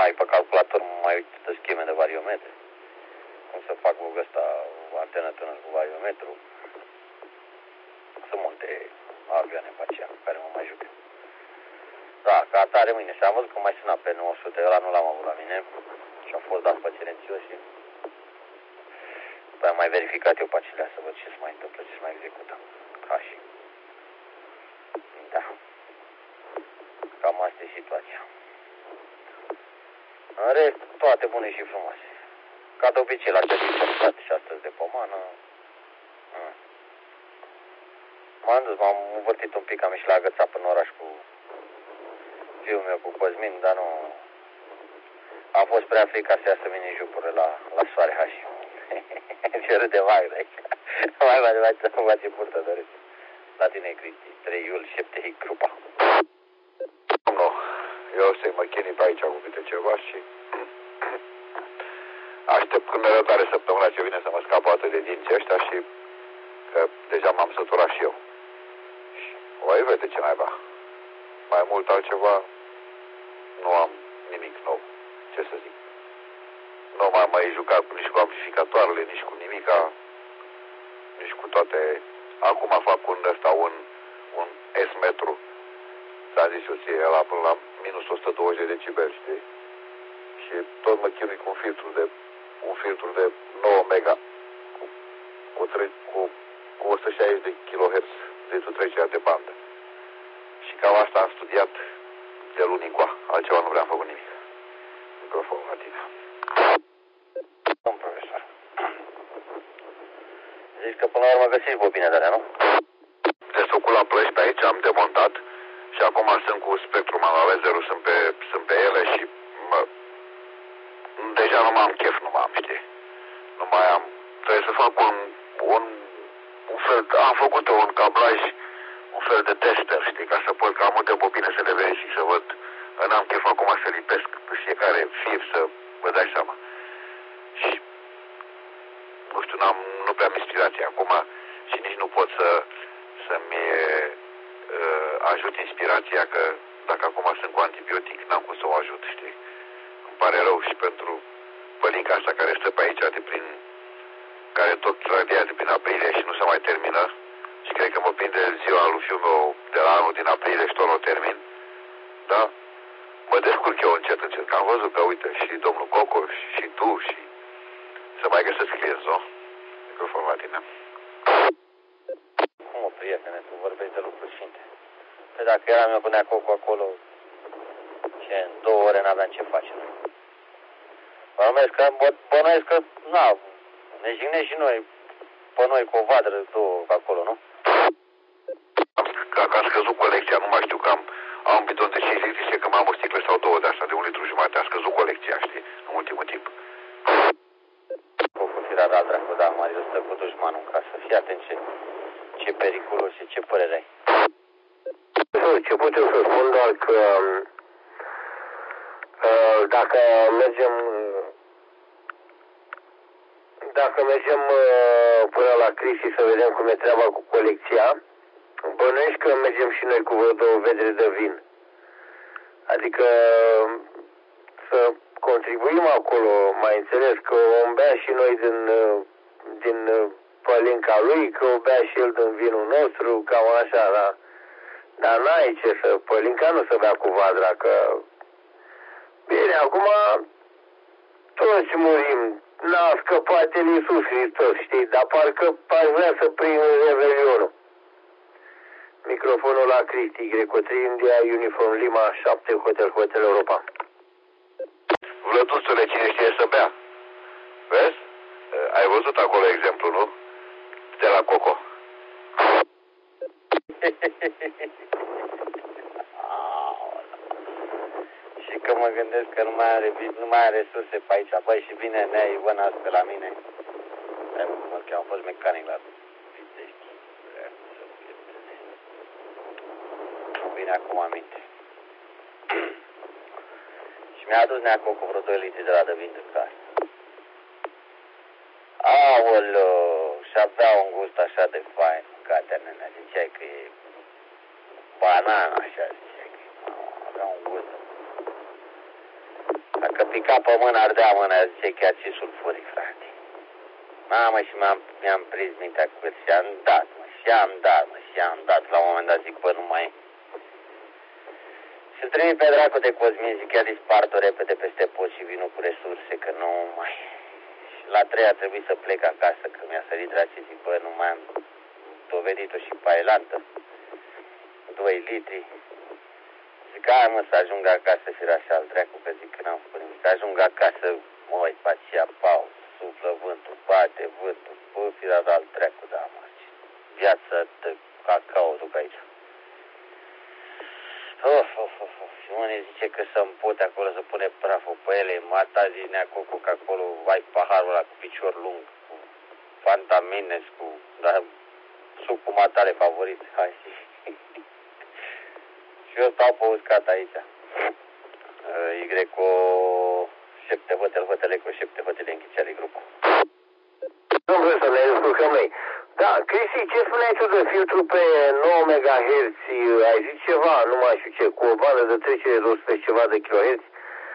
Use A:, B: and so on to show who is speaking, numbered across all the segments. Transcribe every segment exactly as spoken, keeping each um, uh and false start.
A: mai pe calculator, mai uit de scheme de variometre. Cum să fac bugă ăsta, o antenă tânăr cu variometru. Să monte avioane pe aceea, care mă mai jucă. Da, ca atare mâine. Și am văzut că mai suna pe nouă sute, ăla nu l-am avut la mine. Și a fost dat pe silențios și... După am mai verificat eu pe acelea să văd ce se mai întâmplă, ce se mai execută. Ca și... Da. Cam asta e situația. În rest, toate bune și frumoase. Ca de obicei, la certificat și astăzi de pomană. Mm. M-am dus, m-am învârtit un pic, am ieșit la agățat până în oraș cu fiul meu, cu Cosmin, dar nu... A fost prea frică să iasă mini jupurile la, la soare hași. Ce râde mai de aici. Mai mai mai să mă face purtă de râs. La tine, Cristi, trei iul, șapte hic, grupa.
B: Nu, eu o să-i mă chinui pe aici cu câte ceva și... Aștept cu nerăbdare săptămâna ce vine să mă scap atât de dinții ăștia și că deja m-am săturat și eu. Și voi vede ce naiba. Mai mult altceva nu am nimic nou. Ce să zic. Nu m-am mai jucat nici cu amplificatoarele, nici cu nimica, nici cu toate. Acum fac un ăsta, un, un S-metru. S-a zis eu ție, ăla până la minus o sută douăzeci de decibeli, știi? Și tot mă chinui cu un filtru de un filtru de nouă mega cu, cu, tre, cu, cu o sută șaizeci de kilohertz de trecerea de bandă. Și cam asta am studiat de luni încoa. Altceva nu vreau făcut nimic. Microfonul la tine.
A: Domn profesor. Zici că până la urmă găsiți bobine de alea, nu?
B: Desocul la plăci pe aici, am demontat și acum sunt cu spectrum analyzerul, sunt pe, sunt pe ele și mă, deja nu mai am chef, nu mai am, știi? Nu mai am, trebuie să fac un, un, un fel, am făcut un cablaj, un fel de tester, știi, ca să pot, ca multe bobine să le vezi și să văd, n-am chef acum să lipesc pe fiecare fir să vă dai seama. Și, nu știu, n-am, nu prea am inspirație acum și nici nu pot să, să-mi uh, ajut inspirația, că dacă acum sunt cu antibiotic, n-am cum să o ajut, știi? Îmi pare rău și pentru pălinca asta care stă pe aici, de prin, care tot radia de prin aprilie și nu se mai termină și cred că mă prinde ziua lui fiul meu de la anul din aprilie și tot nu o termin, da? Mă descurc eu încet, încet, că am văzut că, uite, și domnul Coco și tu și să mai găsesc clienți, nu? Microfonul la tine.
A: Cum, prietene, tu vorbești de lucruri sfinte. Păi dacă eram eu până acolo, acolo, ce, în două ore n-aveam ce face. Bănuiesc că, bănuiesc că, na, ne jignești și noi, pe noi cu o vadră, două acolo, nu?
B: Că a scăzut colecția, nu mai știu, că am, am un bidon de cinci litri, zice că mai am o sticlă sau două de asta, de un litru jumătate, a scăzut colecția, știi, în ultimul timp.
A: Cu firea da, dracu, da, Marius, stă cu dușmanul în casă, fii atent ce, ce periculos și ce părere ai?
C: Ce pot eu să spun, doar că uh, dacă mergem dacă mergem uh, până la Cristi să vedem cum e treaba cu colecția, bănuiești că mergem și noi cu vreo două vedere de vin. Adică să contribuim acolo, mai înțeles, că o bea și noi din, din pălinca lui, că o bea și el din vinul nostru, cam așa, da? Dar n-ai ce să, pălinca nu se bea cu vadra, că... Bine, acum toți murim, n-a scăpat el Iisus Hristos, știi, dar parcă aș vrea să prind Revelionul. Microfonul la Cristi, Greco trei, India, Uniform Lima, șapte, Hotel, Hotel Europa.
B: Vlăduțule, cine știe să bea? Vezi? Ai văzut acolo exemplu, nu? De la Coco.
A: Și că mă gândesc că nu mai are, nu mai are resurse pe aici. Băi, și vine Nea Ivănas pe la mine. Hai mă, cum că am fost mecanic la Pitești. Nu vine acum aminte. Și mi-a adus Nea Coco vreo doi litri de la de vin de casă. Aoleu, și avea un gust așa de fain. Catea nenea, ziceai că e banana, așa ziceai că e, avea un gust. Dacă pica pe mână, ardea mâna, zice chiar și sulfuric, frate. Mamă, și m-am, mi-am prins mintea cu el și am dat, mă, și am dat, mă, și am dat. La un moment dat zic, bă, nu mai e. Și-l trimit pe dracu de Cosmin, zic, ia dispart-o repede peste pot și vinul cu resurse, că nu mai e. Și la trei a trebuit să plec acasă, că mi-a sărit draci, zic, bă, nu mai am dovedit-o și pailantă. doi litri. Zic, hai mă să ajung acasă și era și al dracu, că zic că n-am făcut nimic. Ajung acasă, mă uit pe aceea, pau, suflă vântul, bate vântul, bă, fi dat al dracu, da, mă. Viața de cacao duc aici. Of, of, of, of. Și unii zice că să-mi pute acolo, să pune praful pe ele, mata zinea coco, că acolo ai paharul ăla cu picior lung, cu fantamines, cu, dar, sucul matale favorit, hai și... Și eu stau pe uscat aici. Y cu șapte hotel, hotele cu șapte hotele închiceare grupul.
C: Nu vreau să ne descurcăm noi. Da, Cristi, ce spuneai tu de filtru pe nouă megahertz? Ai zis ceva, nu mai știu ce, cu o bandă de trecere de o sută ceva de kilohertz?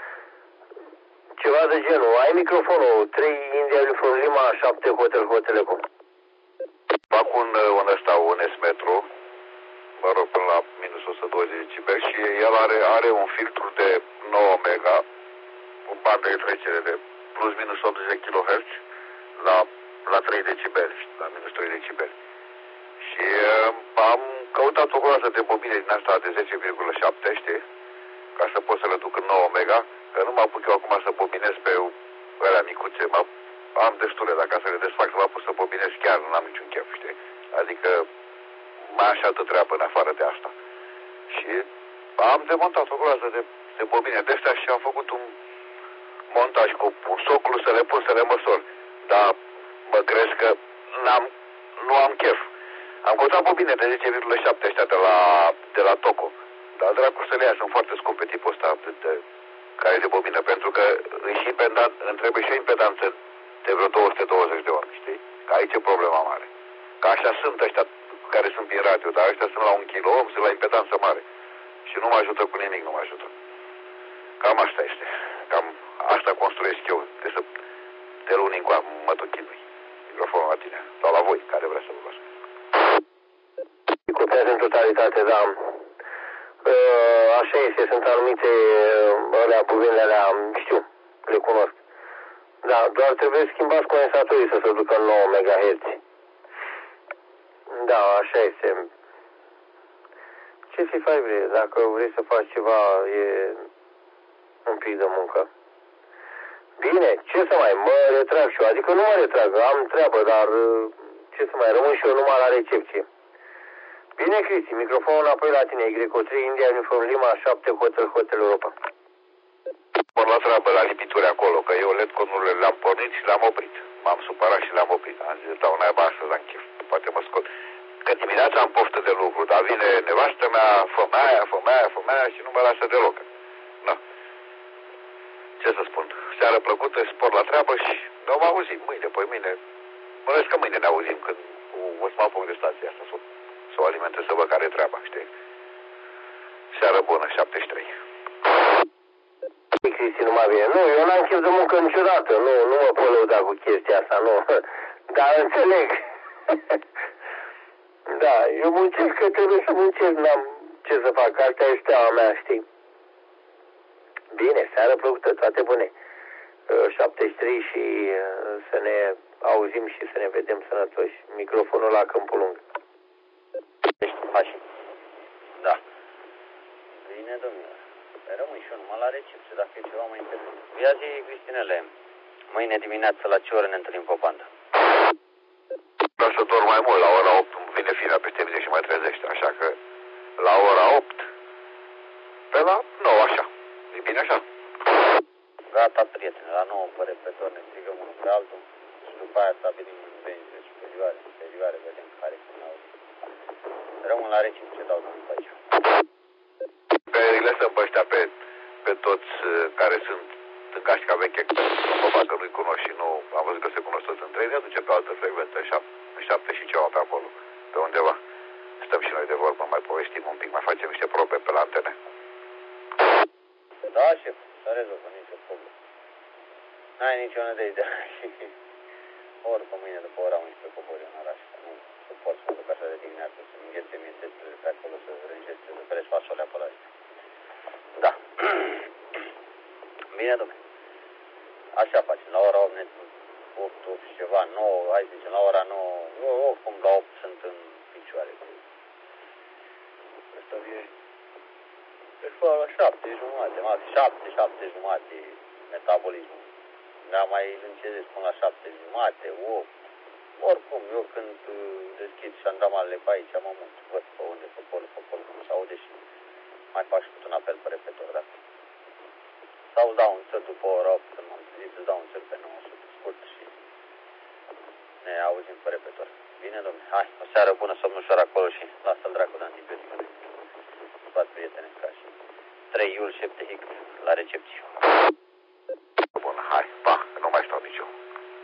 C: Ceva de genul. Ai microfonul, trei India Uniform Lima, șapte Hotel Hotel cum?
B: Fac un, un ăsta, un S-metru, mă rog, până la minus o sută douăzeci decibeli și el are, are un filtru de nouă mega, cu bandă de trecere de plus minus optzeci de kilohertz la, la trei decibeli, la minus trei decibeli. Și uh, am căutat o groază de bobine din asta de zece virgulă șapte, știi? Ca să pot să le duc în nouă mega, că nu mă apuc eu acum să bobinez pe alea micuțe, mă, am destule, dacă să le desfac să mă apuc să bobinez chiar, nu am niciun chef, știi? Adică mai așa de treabă în afară de asta. Și am demontat o groază de, de bobine de astea și am făcut un montaj cu un soclu să le pun, să le măsor. Dar mă crezi că n-am, nu am chef. Am căutat bobine de zece virgulă șapte ăștia de la, de la Toco. Dar dracu să le ia, sunt foarte scumpe tipul ăsta de, de, care e de bobină, pentru că îi și impedant, îmi trebuie și o impedanță de vreo două sute douăzeci de ohmi, știi? Că aici e problema mare. Că așa sunt ăștia care sunt prin radio, dar ăștia sunt la un kilo ohm, sunt la impedanță mare. Și nu mă ajută cu nimic, nu mă ajută. Cam asta este. Cam asta construiesc eu, de să de luni încoa, mă tot chinui. Microfonul la tine, sau la voi, care vrea să vă luați.
C: Copiază în totalitate, da. Așa este, sunt anumite alea, bubinele alea, știu, le cunosc. Da, doar trebuie schimbați condensatorii să se ducă în nouă megahertz. Da, așa este. Ce să faci, bre? Dacă vrei să faci ceva, e un pic de muncă. Bine, ce să mai, mă retrag și eu, adică nu mă retrag, am treabă, dar ce să mai, rămân și eu numai la recepție. Bine, Cristi, microfonul înapoi la tine, Y trei India Uniform Lima, șapte Hotel Hotel Europa.
B: Mă la treabă la lipituri acolo, că eu L E D-conurile le-am pornit și le-am oprit. M-am supărat și le-am oprit. Am zis, dau naiba astăzi, am chef, poate mă scot. Că dimineața am poftă de lucru, dar vine nevastă mea, fă-mea aia, fă-mea aia, fă-mea aia și nu mă lasă deloc. Da. Ce să spun, seară plăcută, spor la treabă și ne vom auzi mâine, păi mâine. Mă că mâine ne auzim când o să mă apuc de stația asta, să, să o alimentez, să văd care e treaba, știi? Seară bună, șaptezeci și trei.
C: Cristi, nu mai bine. Nu, eu n-am chef de muncă niciodată, nu, nu mă pot lăuda cu chestia asta, nu. Dar înțeleg. Da, eu muncesc că trebuie să muncesc, n-am ce să fac, asta e steaua mea, știi? Bine, seară plăcută, toate bune. șaptezeci și trei și să ne auzim și să ne vedem sănătoși. Microfonul la Câmpul Lung.
A: Așa. Da. Bine, domnule. Rămâi și eu numai la recepție, dacă e ceva mai interesant. Ia zi, Cristinele, mâine dimineață la ce oră ne întâlnim pe bandă?
B: Vreau să dorm mai mult, la ora opt vine firea peste mine și mai trezește, așa că la ora opt, pe la nouă, așa. E bine așa?
A: Gata, prietene, la nouă pe repetor ne strigăm unul pe altul și după aia stabilim în benzi superioare, superioare, vedem care sunt la urmă. Rămân la recepție, dau drumul pe aici.
B: Pe, îi lăsăm pe ăștia, pe, pe toți care sunt în cașca veche, că că nu-i cunosc și nu am văzut că se cunosc toți între ei, ne aduce pe altă frecvență, în șapte și ceva pe acolo, pe undeva. Stăm și noi de vorbă, mai povestim un pic, mai facem niște probe pe la antene.
A: Da, șef, să rezolvă, nicio problemă. N-ai nicio nădejde. Ori pe mâine după ora unsprezece cobori în oraș. Nu suport să mă duc așa de dimineață, să-mi înghețe mie testele pe acolo, să rânjeze, să perești fasolea pe ăla. Da. Bine, domnule. Așa facem, la ora opt, opt, opt și ceva, nouă, hai să zicem, la ora nouă, eu oricum la opt sunt în picioare. Asta e, deci la șapte jumate, maxim șapte, șapte jumate metabolismul. Da, mai încezesc până la șapte jumate, opt. Oricum, eu când deschid șandramalele pe aici, mă mult, văd pe unde, pe acolo, pe acolo, cum se aude și mai fac și un apel pe repetor, da? Sau îți dau un țăr după ora opt, când m-am trezit, îți dau un țăr pe nouă sute, scurt și ne auzim pe repetor. Bine, domnule, hai, o seară bună, somn ușor acolo și lasă-l dracu de antibiotică. Sfat prietene, ca și trei iul șeptehic la recepție.
B: Bun, hai, pa, că nu mai stau nici eu.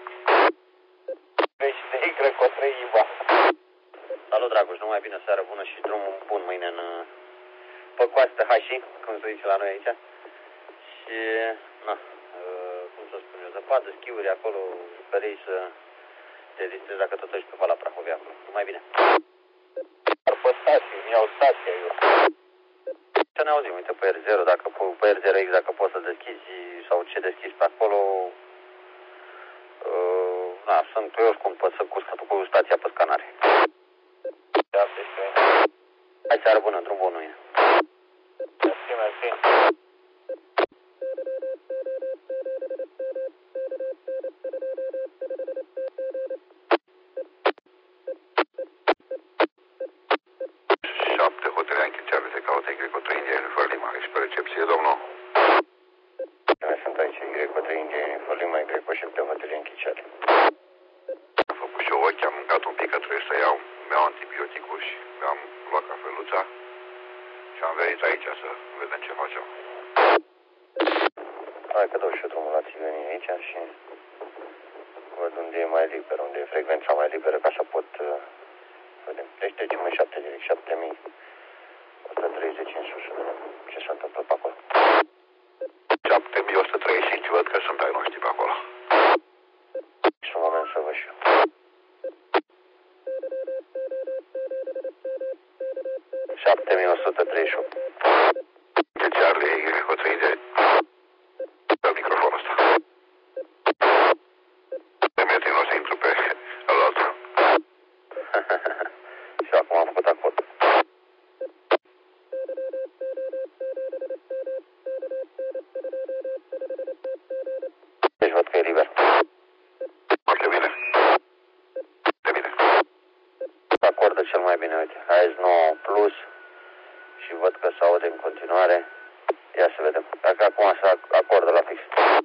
C: trei șeptehic, cred că o trei Iva.
A: Salut, Dragoș, numai bine, o seară bună și drumul bun mâine în pe coastă Hași, cum se zice la noi aici. Și, na, cum să spun eu, zăpadă, schiuri acolo, jucărei să te distrezi dacă tot ești pe Vala Prahovia acolo. Numai bine.
C: Dar pe stație, mi-au stația eu.
A: Să ne auzim, uite, pe R zero, dacă, pe R zero X, dacă poți să deschizi sau ce deschizi pe acolo. Uh, na, sunt eu oricum, pot să cu, cu stația pe scanare. Hai, seară bună, drum bun, nu e.
C: Mersi, mersi.
B: Șapte hotele închițeale se caută Greco trei indieni fără lima. Ești pe recepție, domnul?
A: Noi sunt aici, Greco trei indieni fără lima, Greco șef de hotele închițeale.
B: Am făcut și eu ochi, am mâncat un pic că trebuie să iau. Mi-au antibioticul și mi-am luat cafeluța. Și am venit aici să vedem ce facem.
A: Hai că dau și eu drumul la țigănii aici și văd unde e mai liber, unde e frecvența mai liberă, ca să pot uh, vedem. Deci trecem în șapte direct, șapte mii o sută treizeci în sus, să vedem ce se întâmplă pe acolo.
B: șapte mii o sută treizeci și cinci, văd că sunt ai noștri pe acolo.
A: Și un moment să văd și eu. șapte mii o sută treizeci și opt.
B: Ce Charlie, o trei de pe microfonul ăsta. De nu o să intru pe alaltă.
A: Și acum am făcut acord. Deci văd că e liber.
B: Foarte bine. De bine.
A: Acordă cel mai bine, uite. A S nouă plus și văd că se aude în continuare. Ia să vedem. Dacă acum se acordă la fix.